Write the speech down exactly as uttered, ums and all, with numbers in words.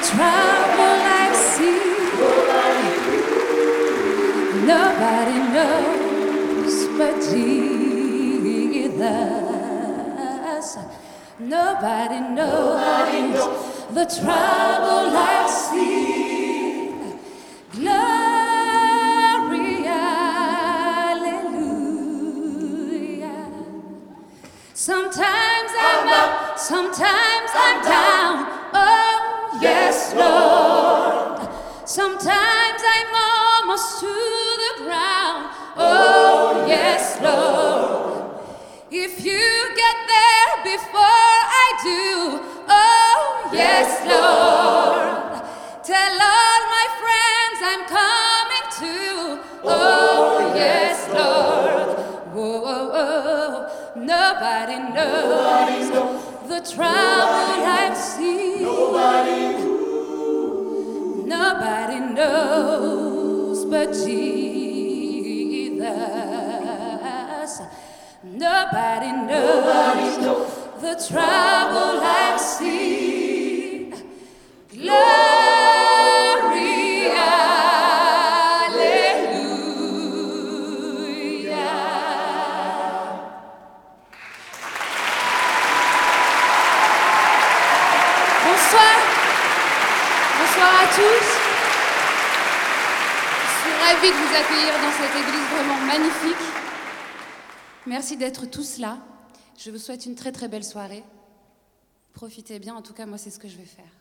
trouble I've seen, nobody knows but Jesus. Nobody knows, nobody knows the trouble I've seen. Glory, hallelujah. Sometimes I'm up, sometimes I'm down. Oh, yes, Lord. Sometimes I'm almost to the ground. Oh, yes, Lord. If you get there before I do, oh, yes, Lord. Tell all my friends I'm coming too. Oh, yes, Lord. Whoa, whoa, whoa. Nobody knows, Nobody knows the trouble I've seen. Nobody, Nobody knows but Jesus. Nobody knows, Nobody knows the trouble I've seen. Glory, hallelujah. Bonsoir. Bonsoir à tous. Je suis ravie de vous accueillir dans cette église vraiment magnifique. Merci d'être tous là. Je vous souhaite une très très belle soirée. Profitez bien, en tout cas moi c'est ce que je vais faire.